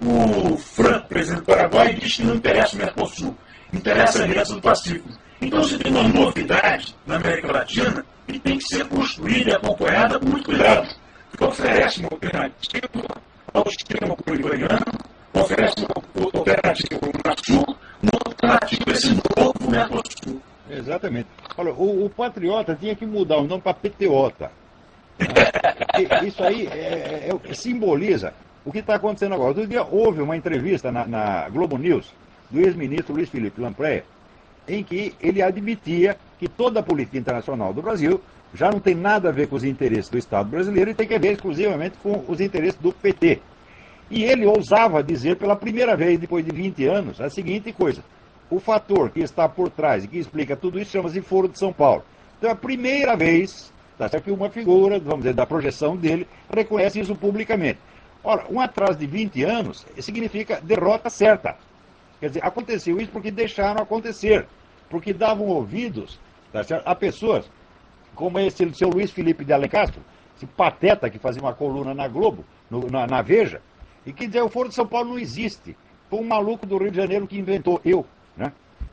O Franco, presidente do Paraguai, diz que não interessa o Mercosul, interessa a aliança do Pacífico. Então você tem uma novidade na América Latina que tem que ser construída e acompanhada com muito cuidado, porque oferece uma alternativa ao sistema bolivariano, oferece uma alternativa ao Unasul, uma alternativa a esse novo Mercosul. Exatamente. Olha, o, o Patriota tinha que mudar o nome para Peteota. Né? Isso aí é, é, é, simboliza o que está acontecendo agora. Outro dia houve uma entrevista na, na Globo News do ex-ministro Luiz Felipe Lampreia, em que ele admitia que toda a política internacional do Brasil já não tem nada a ver com os interesses do Estado brasileiro e tem que ver exclusivamente com os interesses do P T. E ele ousava dizer pela primeira vez, depois de vinte anos, a seguinte coisa: o fator que está por trás e que explica tudo isso chama-se Foro de São Paulo. Então é a primeira vez, tá certo, que uma figura, vamos dizer, da projeção dele, reconhece isso publicamente. Ora, um atraso de vinte anos significa derrota certa. Quer dizer, aconteceu isso porque deixaram acontecer, porque davam ouvidos, tá certo, a pessoas como esse seu Luiz Felipe de Alencastro, esse pateta que fazia uma coluna na Globo, no, na, na Veja, e que dizia: o Foro de São Paulo não existe. Foi um maluco do Rio de Janeiro que inventou, eu. Né?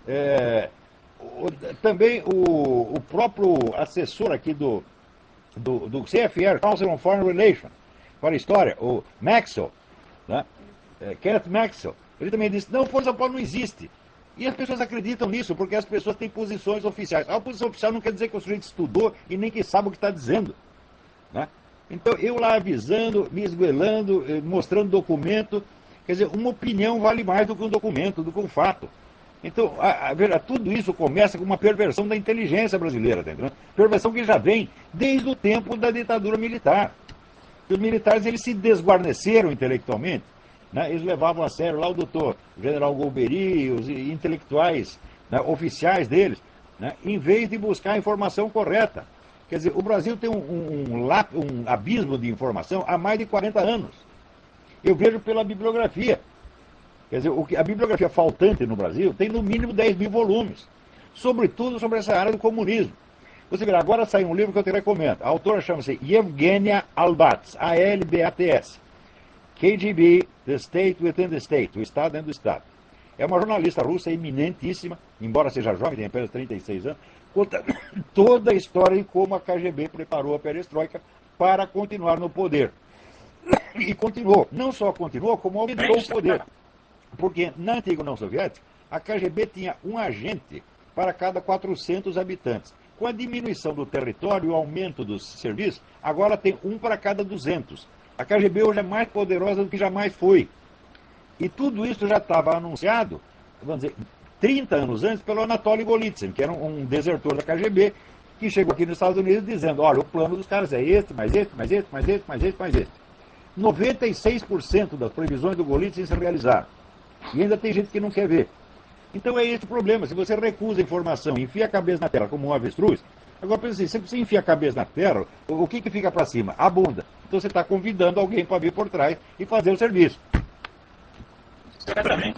É, o, também o, o próprio assessor aqui do, do, do C F R, Council on Foreign Relations, para a história, o Maxwell, né? é, Kenneth Maxwell, ele também disse: não, o Foro de São Paulo não existe. E as pessoas acreditam nisso, porque as pessoas têm posições oficiais. A posição oficial não quer dizer que o sujeito estudou e nem que sabe o que está dizendo. Né? Então, eu lá avisando, me esgoelando, mostrando documento, quer dizer, uma opinião vale mais do que um documento, do que um fato. Então, a, a, tudo isso começa com uma perversão da inteligência brasileira, tá entendendo? Perversão que já vem desde o tempo da ditadura militar. Os militares, eles se desguarneceram intelectualmente, né? Eles levavam a sério lá o doutor General Golbery, os intelectuais, né, oficiais deles, né, em vez de buscar a informação correta. Quer dizer, o Brasil tem um, um, um, um abismo de informação há mais de quarenta anos. Eu vejo pela bibliografia. Quer dizer, o que, a bibliografia faltante no Brasil tem no mínimo dez mil volumes, sobretudo sobre essa área do comunismo. Você verá, agora sai um livro que eu te recomendo. A autora chama-se Yevgenia Albats, A L B A T S. K G B, The State Within the State, o Estado dentro do Estado. É uma jornalista russa eminentíssima, embora seja jovem, tem apenas trinta e seis anos, conta toda a história de como a K G B preparou a perestroika para continuar no poder. E continuou. Não só continuou, como aumentou o poder. Porque na antiga União Soviética, a K G B tinha um agente para cada quatrocentos habitantes. Com a diminuição do território e o aumento dos serviços, agora tem um para cada duzentos. A K G B hoje é mais poderosa do que jamais foi. E tudo isso já estava anunciado, vamos dizer, trinta anos antes, pelo Anatoly Golitsyn, que era um, um desertor da K G B, que chegou aqui nos Estados Unidos dizendo: olha, o plano dos caras é este, mais este, mais este, mais este, mais este, mais este. noventa e seis por cento das previsões do Golitsyn se realizaram. E ainda tem gente que não quer ver. Então é esse o problema. Se você recusa a informação e enfia a cabeça na terra como um avestruz, agora pensa assim, se você enfia a cabeça na terra, o que, que fica para cima? A bunda. Então você está convidando alguém para vir por trás e fazer o serviço. Certamente.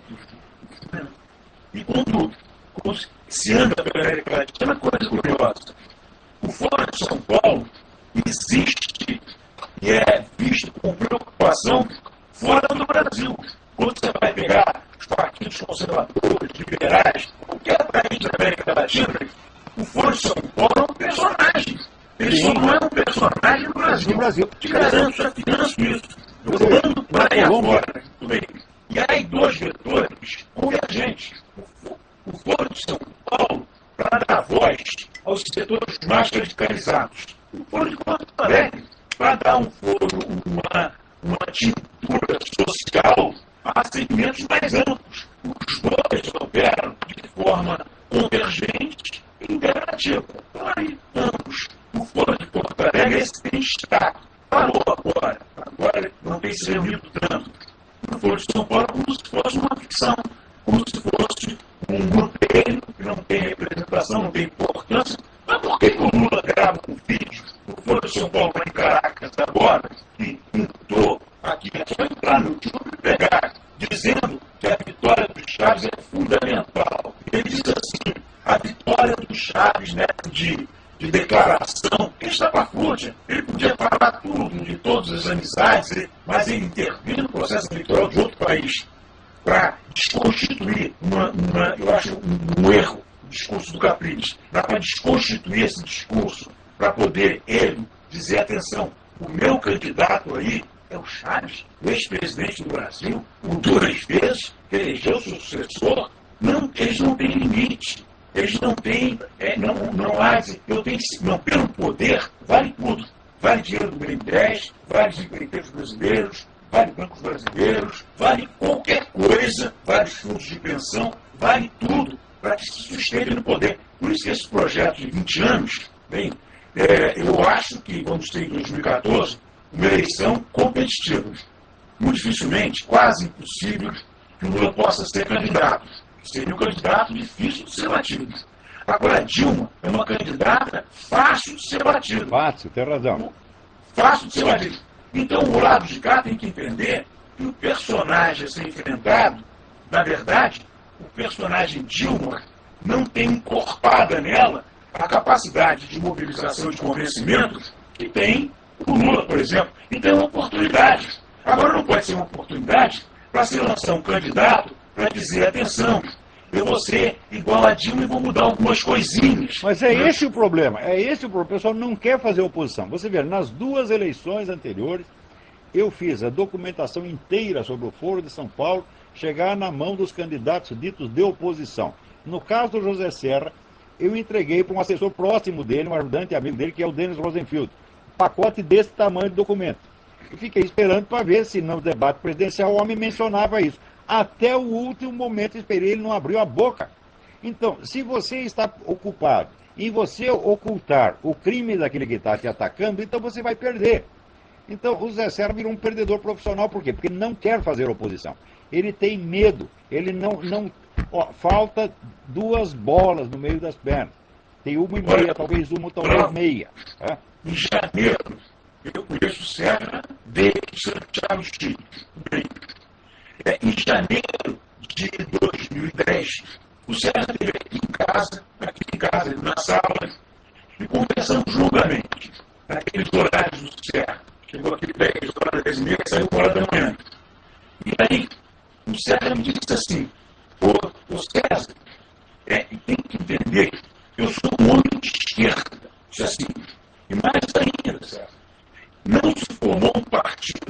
E quando, quando se anda pela América Latina, é uma coisa curiosa. O Foro de São Paulo existe e é visto com preocupação fora do Brasil. Quando você vai pegar os partidos conservadores, liberais, qualquer país da América Latina, o Foro de São Paulo é um personagem. Ele só não é um personagem no Brasil. No Brasil. Te garanto, já finanço isso. Eu ando para aí agora. Tudo bem. E aí, dois vetores convergentes. O Foro de São Paulo, para dar voz aos setores mais radicalizados. O Foro de Porto Alegre, para dar um foro, uma, uma tintura social a segmentos mais amplos. Os dois operam de forma convergente e integrativa. Então, aí, ambos. O Foro de Porto Alegre, esse tem destaque. Parou agora. Agora não tem se reunido tanto. O Foro de São Paulo, como se fosse uma ficção, como se fosse um grupelho que não tem representação, não tem importância. Mas por que o Lula lá no YouTube pegar, dizendo que a vitória do Chaves é fundamental. Ele diz assim, a vitória do Chaves, né, de, de declaração, ele está com a flúdia. Ele podia falar tudo, de todas as amizades, mas ele intervir no processo eleitoral de outro país para desconstituir, uma, uma, eu acho um, um erro, o discurso do Capriles, para desconstituir esse discurso, para poder ele dizer, atenção, o meu candidato aí é o Chaves, o ex-presidente do Brasil, por duas vezes, que elegeu seu sucessor. Não, eles não têm limite. Eles não têm, é, não, não há, eu tenho, não, pelo poder, vale tudo. Vale dinheiro do B N dez, vale os empreiteiros brasileiros, vale bancos brasileiros, vale qualquer coisa, vale fundos de pensão, vale tudo para que se sustente no poder. Por isso que esse projeto de vinte anos, bem, é, eu acho que vamos ter em dois mil e quatorze uma eleição competitiva. Muito dificilmente, quase impossível, que o Lula possa ser candidato. Seria um candidato difícil de ser batido. Agora, a Dilma é uma candidata fácil de ser batida. Fácil, tem razão. Fácil de ser batida. Então, o lado de cá tem que entender que o personagem a ser enfrentado, na verdade, o personagem Dilma não tem encorpada nela a capacidade de mobilização de convencimento que tem o Lula, por exemplo. Então, é uma oportunidade. Agora, não pode ser uma oportunidade para se lançar um candidato para dizer, atenção, eu vou ser igual a Dilma e vou mudar algumas coisinhas. Mas é esse o problema, é esse o problema. O pessoal não quer fazer oposição. Você vê, nas duas eleições anteriores, eu fiz a documentação inteira sobre o Foro de São Paulo chegar na mão dos candidatos ditos de oposição. No caso do José Serra, eu entreguei para um assessor próximo dele, um ajudante amigo dele, que é o Denis Rosenfield, um pacote desse tamanho de documento. E fiquei esperando para ver se no debate presidencial o homem mencionava isso. Até o último momento esperei, ele não abriu a boca. Então, se você está ocupado em você ocultar o crime daquele que está te atacando, então você vai perder. Então, o Zé Serra virou um perdedor profissional. Por quê? Porque ele não quer fazer oposição. Ele tem medo. Ele não... não ó, falta duas bolas no meio das pernas. Tem uma e meia, talvez uma, talvez meia. Tá? Em janeiro, eu conheço o Serra desde Santiago Chile. É, em janeiro de dois mil e dez, o Serra esteve aqui em casa, aqui em casa, na sala, e conversamos longamente, naqueles horários do Serra. Chegou aqui dez horas, dez e meia, saiu uma hora da manhã. E aí, o Serra me disse assim, ô, ô César, é, tem que entender, eu sou um homem de esquerda. Isso é assim. E mais ainda, César, não se formou um partido.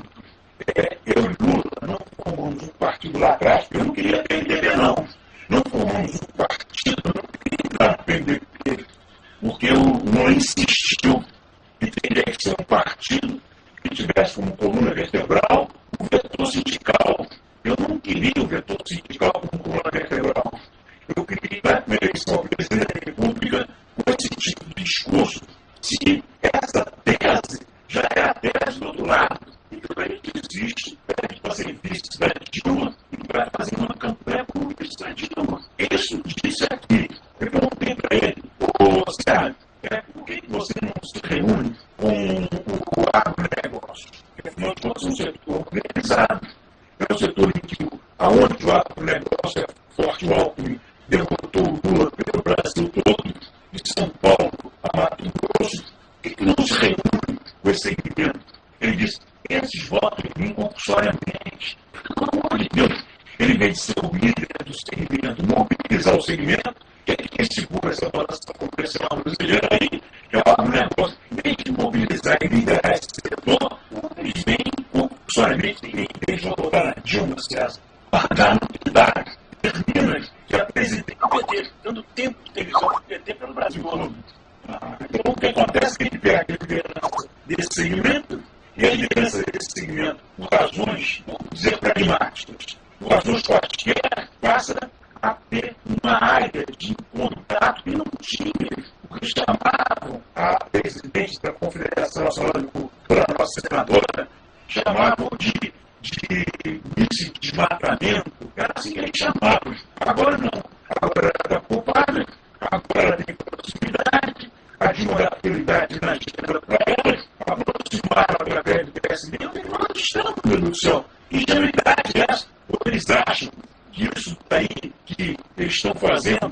É, eu e Lula não formamos um partido lá atrás, porque eu não queria P M D B, não. Não formamos um partido, eu não queria entrar no P M D B, porque o Lula insistiu que teria que ser um partido que tivesse como coluna vertebral o vetor sindical. Eu não queria o vetor sindical como coluna vertebral. Eu queria, na eleição ao presidente da República, com esse tipo de discurso. Se essa tese já é a tese do outro lado, então a gente existe, a gente fazer vice da Dilma e vai fazer uma campanha como vice da Dilma. Isso disse aqui. Eu perguntei para ele, ô Sérgio, é, por que você não se reúne com o agronegócio? Porque nós somos um setor organizado. É um setor em que, aonde o agronegócio é forte, o Alckmin derrotou o Lula pelo Brasil todo, de São Paulo a Mato Grosso, por que não se reúne com esse segmento? Ele disse, esses votos vêm compulsoriamente. Pelo amor de Deus, ele, em vez de ser o líder do segmento, mobilizar o segmento, que é quem segura essa balança comercial brasileira aí, que é o agronegócio. Em vez de mobilizar e liderar esse setor, eles vêm compulsoriamente, em vez de votar na Dilma, César, pagar novidade, termina que a presidente do P T, dando tempo de televisão do P T pelo Brasil todo. Então, o que acontece é que ele pega a liderança desse segmento, e a liderança desse segmento, por razões, vamos dizer, pragmáticas, por razões quaisquer, passa a ter uma área de contato que não tinha, o que chamavam a presidente da Confederação Nacional da nossa senadora, chamavam de, de vice-desmatamento, era assim que eles chamavam. Agora não, agora ela está poupada, agora ela tem proximidade, a desmoralidade na agenda para ela, aproximaram através do P S D, onde nós estamos, meu Deus do céu, em janeiro realidade é essa. Ou eles acham que isso daí que eles estão fazendo,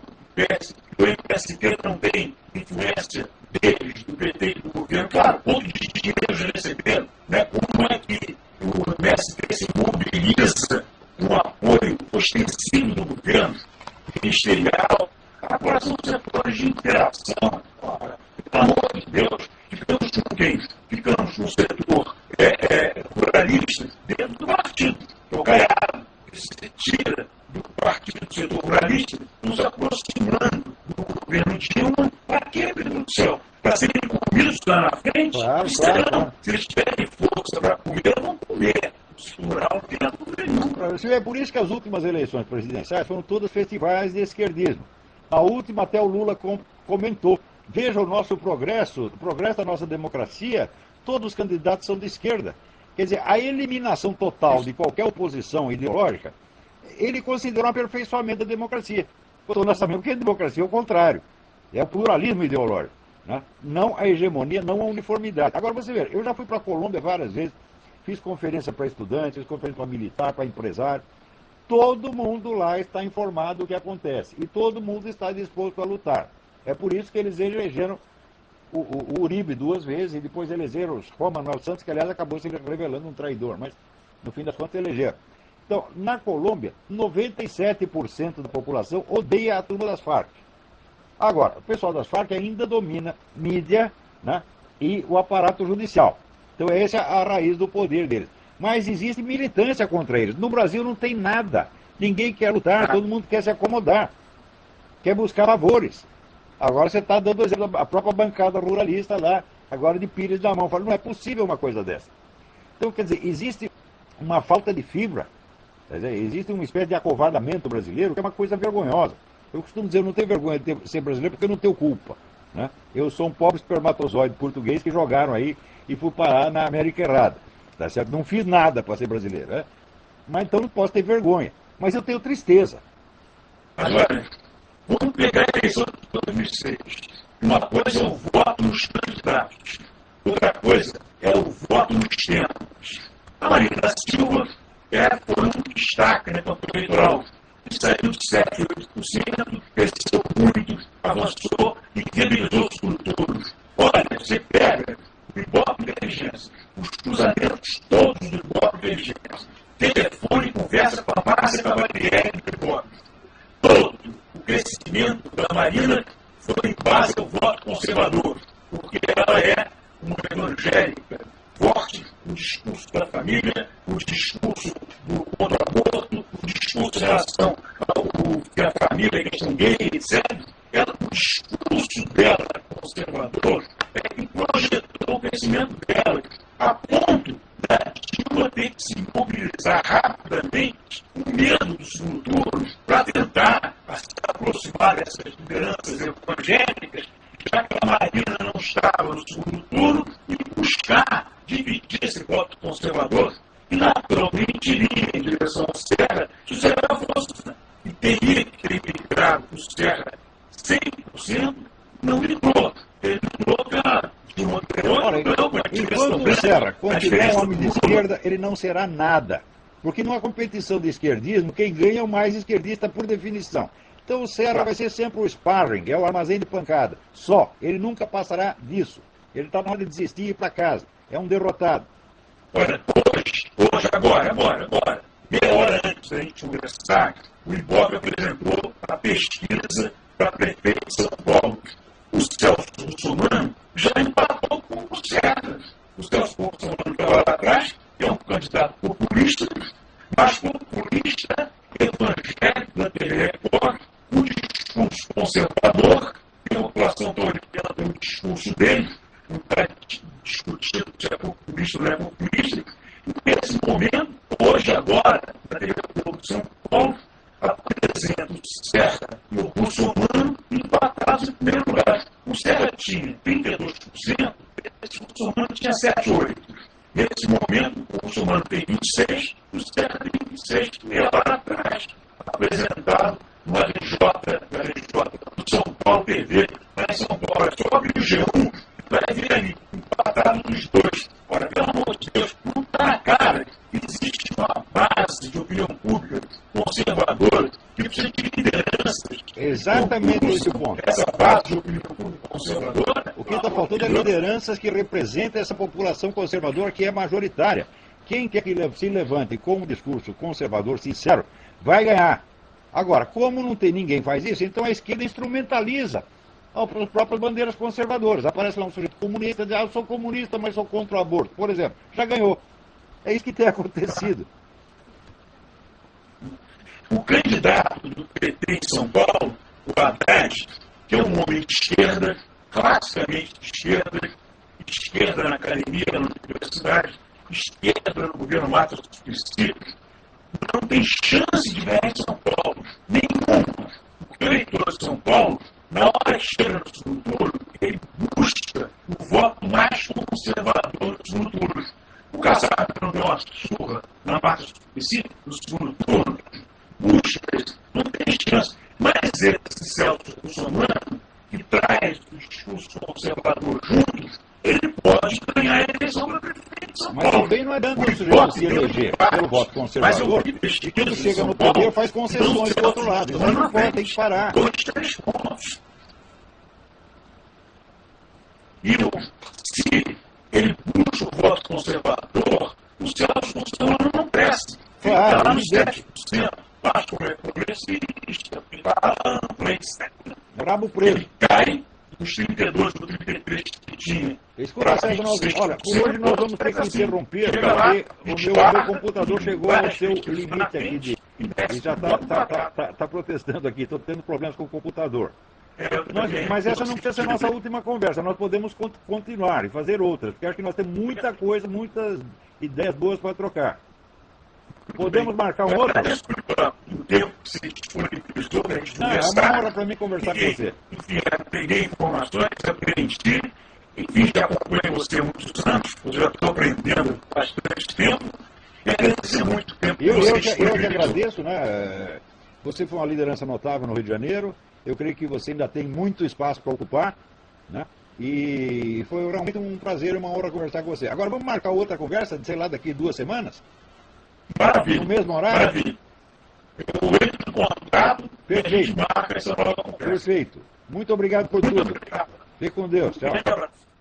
o M S T não tem influência deles, do P T e do governo. Claro, outros dinheiros já receberam. Né? Como é que o M S T se mobiliza com apoio ostensivo do governo ministerial? Agora são setores de interação. Ora, pelo amor de Deus, ficamos com quem? Ficamos com o setor é, é, ruralista dentro do partido. O Caiado, que se tira do partido do setor ruralista, nos aproximando do governo Dilma. Para quê, meu Deus do céu? Para serem comidos lá na frente? Claro, serão. claro, claro. Se eles tiverem força para comer, vão comer. Se rural não tem nada nenhum. É por isso que as últimas eleições presidenciais foram todas festivais de esquerdismo. A última até o Lula com, comentou. Veja o nosso progresso, o progresso da nossa democracia, todos os candidatos são de esquerda. Quer dizer, a eliminação total de qualquer oposição ideológica, ele considerou um aperfeiçoamento da democracia. Quando nós sabemos que a democracia é o contrário, é o pluralismo ideológico, né? Não a hegemonia, não a uniformidade. Agora você vê, eu já fui para a Colômbia várias vezes, fiz conferência para estudantes, fiz conferência para militar, para empresário. Todo mundo lá está informado do que acontece e todo mundo está disposto a lutar. É por isso que eles elegeram o, o, o Uribe duas vezes e depois elegeram o Juan Manuel Santos, que aliás acabou se revelando um traidor, mas no fim das contas elegeram. Então, na Colômbia, noventa e sete por cento da população odeia a turma das Farc. Agora, o pessoal das Farc ainda domina mídia, né, e o aparato judicial. Então essa é a raiz do poder deles. Mas existe militância contra eles. No Brasil não tem nada. Ninguém quer lutar, todo mundo quer se acomodar. Quer buscar favores. Agora você está dando exemplo da própria bancada ruralista lá, agora de Pires da mão. Fala, não é possível uma coisa dessa. Então, quer dizer, existe uma falta de fibra. Quer dizer, existe uma espécie de acovardamento brasileiro que é uma coisa vergonhosa. Eu costumo dizer, eu não tenho vergonha de ter, ser brasileiro porque eu não tenho culpa. Né? Eu sou um pobre espermatozoide português que jogaram aí e fui parar na América errada. Tá certo? Não fiz nada para ser brasileiro. Né? Mas então não posso ter vergonha. Mas eu tenho tristeza. Agora, vamos pegar a eleição de dois mil e seis. Uma coisa é o voto nos candidatos. Outra coisa é o voto nos temas. A Marina Silva é, foi um destaque na campanha eleitoral. Saiu de sete vírgula oito por cento, cresceu muito, avançou e viabilizou os produtores. Olha, você pega o Ibope Inteligência, os cruzamentos todos do Ibope Inteligência, telefone, conversa com a Márcia Cavalieri do Ibope. Todo o crescimento da Marina foi em base ao voto conservador, porque ela é uma evangélica forte, o discurso da família, o discurso do contra o aborto, o discurso em relação ao que a família é questão gay, etcétera. Ela, o discurso dela, conservador, é que projetou o crescimento dela, a ponto da Dilma ter que se mobilizar rapidamente, com medo dos futuros, para tentar se aproximar dessas lideranças evangélicas, já que a Marina não estava no segundo turno, e buscar dividir esse voto conservador e naturalmente iria em direção ao Serra, se o Serra fosse, e teria que ter migrado para o Serra cem por cento, não migrou. Ele migrou pela Dilma Ora, enquanto o Serra continuar um homem de esquerda, ele não será nada. Porque numa competição de esquerdismo, quem ganha é o mais esquerdista por definição. Então o Serra vai ser sempre o sparring, é o armazém de pancada. Só. Ele nunca passará disso. Ele está na hora de desistir e ir para casa. É um derrotado. Olha, hoje, hoje, agora, agora, agora, meia hora antes da gente conversar, o Ibope apresentou a pesquisa para prefeito de São Paulo. O Celso Russomano já empatou com o Serra. O Celso Russomano estava lá atrás, é um candidato populista, mas populista evangélico da T V Record, o discurso conservador, que a população está olhando pelo discurso dele, não está discutindo se é populista ou não é populista. Nesse momento, hoje, agora, na T V Globo de São Paulo, apresenta o Serra e o Russomano empatados em primeiro lugar. O Serra tinha trinta e dois por cento, o Russomano tinha sete vírgula oito por cento. Nesse momento, o Russomano tem vinte e seis por cento, o Serra tem vinte e seis por cento, meia hora atrás, apresentado no R J, no R J do São Paulo T V, lá em São Paulo, é só abrir o G um, vai ver ali, empatado nos dois. Ora, pelo amor de Deus, não está na cara. Existe uma base massas de opinião pública conservadora que precisa de lideranças. Exatamente esse o ponto. Essa base de opinião pública conservadora. O que está faltando é lideranças que representem essa população conservadora que é majoritária. Quem quer que se levante com um discurso conservador sincero vai ganhar. Agora, como não tem ninguém que faz isso, então a esquerda instrumentaliza as próprias bandeiras conservadoras. Aparece lá um sujeito comunista, diz, ah, eu sou comunista, mas sou contra o aborto. Por exemplo, já ganhou. É isso que tem acontecido. O candidato do P T em São Paulo, o Haddad, que é um homem de esquerda, classicamente de esquerda, esquerda na academia, na universidade, esquerda no governo Matos Suplicy, não tem chance de ganhar em São Paulo. Nenhuma. O eleitor de São Paulo, na hora que chega no segundo turno, ele busca o voto mais conservador do segundo turno. O Kassab não deu uma surra na Matos Suplicy no segundo turno, busca isso, não tem chance. Mas esse Celso Russomano, que traz o discurso conservador juntos, ele pode ganhar a eleição para prefeito de São Paulo. Mas também não é dando o sujeito se eleger pelo voto conservador, e quando chega no poder faz concessões do outro lado. Isso não pode, tem que parar. Dois, três pontos. E se ele puxa o voto conservador, o Celso Russomano não cresce. Claro, Fica lá nos evidente. sete por cento. Acho que é progressista, fica lá no etcétera. Rabo preso. Ele cai dos trinta e dois ou trinta e três que tinha. Escuta, César, nós, olha, por hoje nós vamos ter que interromper, porque o meu, o meu computador chegou ao seu limite aqui de. E já está tá, tá, tá, tá protestando aqui, estou tendo problemas com o computador. Nós, mas essa não precisa ser a nossa última conversa, nós podemos cont- continuar e fazer outras, porque acho que nós temos muita coisa, muitas ideias boas para trocar. Podemos marcar um outro? O tempo que se disponibilizou para a gente Não, é conversar. uma honra para mim conversar com você. Enfim, peguei informações, aprendi. Enfim, já acompanho você há muitos anos, eu já estou aprendendo bastante tempo. E agradecer muito tempo que Eu, você eu, que, eu que disponibilizou. agradeço, né? Você foi uma liderança notável no Rio de Janeiro. Eu creio que você ainda tem muito espaço para ocupar, né? E foi realmente um prazer e uma honra conversar com você. Agora vamos marcar outra conversa, sei lá, daqui duas semanas? Maravilha. No mesmo horário? Maravilha. Eu entro em contato e a gente Perfeito. marca essa nova conversa. Perfeito. Muito obrigado por Muito tudo. obrigado. Fique com Deus. Tchau. Um grande abraço.